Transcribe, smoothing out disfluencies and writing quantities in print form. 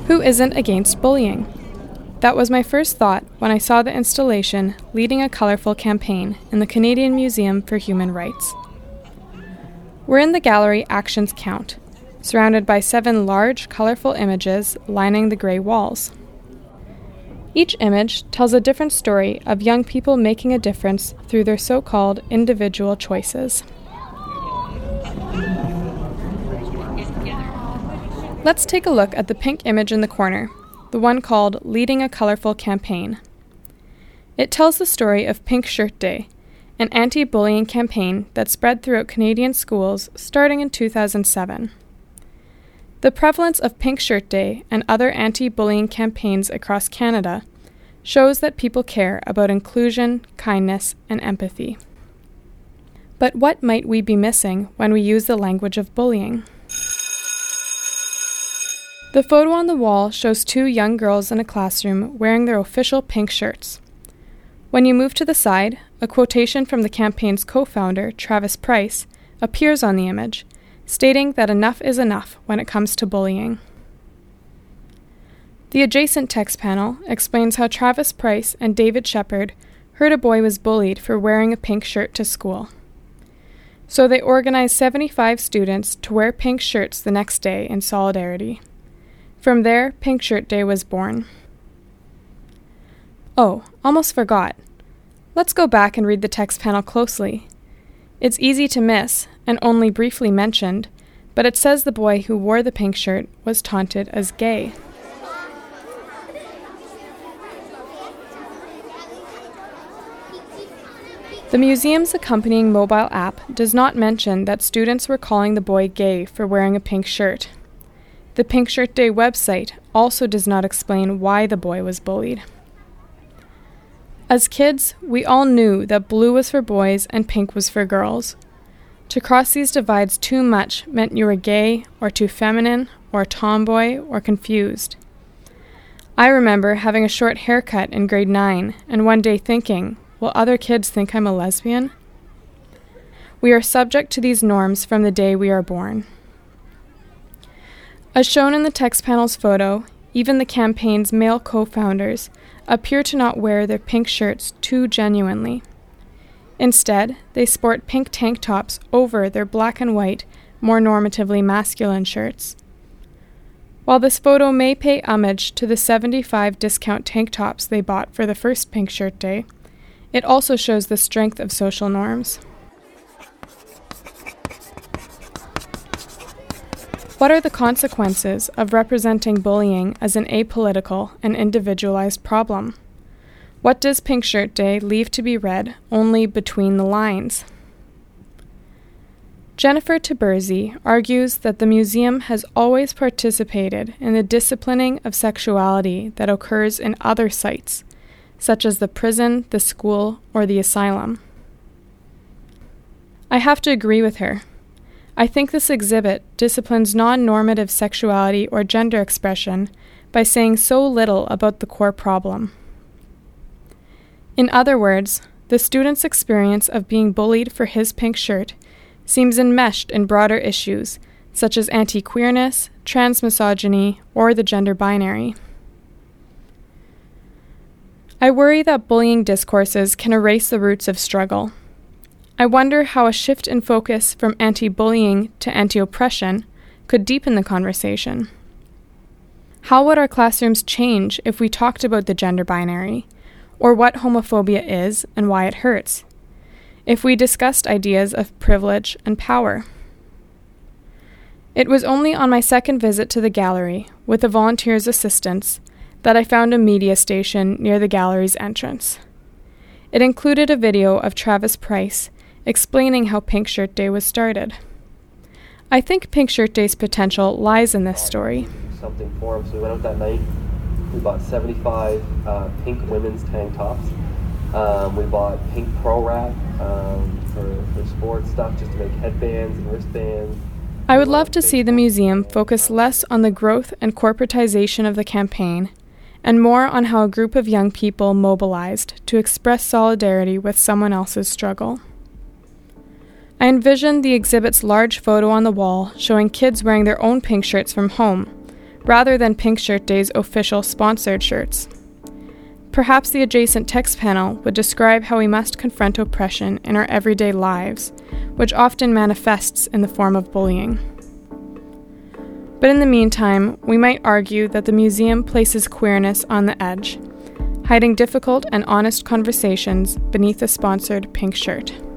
Who isn't against bullying? That was my first thought when I saw the installation leading a colorful campaign in the Canadian Museum for Human Rights. We're in the gallery Actions Count, surrounded by 7 large, colorful images lining the gray walls. Each image tells a different story of young people making a difference through their so-called individual choices. Let's take a look at the pink image in the corner, the one called Leading a Colorful Campaign. It tells the story of Pink Shirt Day, an anti-bullying campaign that spread throughout Canadian schools starting in 2007. The prevalence of Pink Shirt Day and other anti-bullying campaigns across Canada shows that people care about inclusion, kindness, and empathy. But what might we be missing when we use the language of bullying? The photo on the wall shows 2 young girls in a classroom wearing their official pink shirts. When you move to the side, a quotation from the campaign's co-founder, Travis Price, appears on the image, stating that enough is enough when it comes to bullying. The adjacent text panel explains how Travis Price and David Shepard heard a boy was bullied for wearing a pink shirt to school. So they organized 75 students to wear pink shirts the next day in solidarity. From there, Pink Shirt Day was born. Oh, almost forgot. Let's go back and read the text panel closely. It's easy to miss, and only briefly mentioned, but it says the boy who wore the pink shirt was taunted as gay. The museum's accompanying mobile app does not mention that students were calling the boy gay for wearing a pink shirt. The Pink Shirt Day website also does not explain why the boy was bullied. As kids, we all knew that blue was for boys and pink was for girls. To cross these divides too much meant you were gay, or too feminine, or a tomboy, or confused. I remember having a short haircut in grade 9, and one day thinking, will other kids think I'm a lesbian? We are subject to these norms from the day we are born. As shown in the text panel's photo, even the campaign's male co-founders appear to not wear their pink shirts too genuinely. Instead, they sport pink tank tops over their black and white, more normatively masculine shirts. While this photo may pay homage to the 75 discount tank tops they bought for the first Pink Shirt Day, it also shows the strength of social norms. What are the consequences of representing bullying as an apolitical and individualized problem? What does Pink Shirt Day leave to be read only between the lines? Jennifer Taberzi argues that the museum has always participated in the disciplining of sexuality that occurs in other sites, such as the prison, the school, or the asylum. I have to agree with her. I think this exhibit disciplines non-normative sexuality or gender expression by saying so little about the core problem. In other words, the student's experience of being bullied for his pink shirt seems enmeshed in broader issues such as anti-queerness, transmisogyny, or the gender binary. I worry that bullying discourses can erase the roots of struggle. I wonder how a shift in focus from anti-bullying to anti-oppression could deepen the conversation. How would our classrooms change if we talked about the gender binary, or what homophobia is and why it hurts, if we discussed ideas of privilege and power? It was only on my second visit to the gallery, with a volunteer's assistance, that I found a media station near the gallery's entrance. It included a video of Travis Price explaining how Pink Shirt Day was started. I think Pink Shirt Day's potential lies in this story. Something for him, so we went out that night. We bought 75 pink women's tank tops. We bought pink pro wrap for sports stuff, just to make headbands and wristbands. I would love to see the museum focus less on the growth and corporatization of the campaign, and more on how a group of young people mobilized to express solidarity with someone else's struggle. I envisioned the exhibit's large photo on the wall showing kids wearing their own pink shirts from home, rather than Pink Shirt Day's official sponsored shirts. Perhaps the adjacent text panel would describe how we must confront oppression in our everyday lives, which often manifests in the form of bullying. But in the meantime, we might argue that the museum places queerness on the edge, hiding difficult and honest conversations beneath a sponsored pink shirt.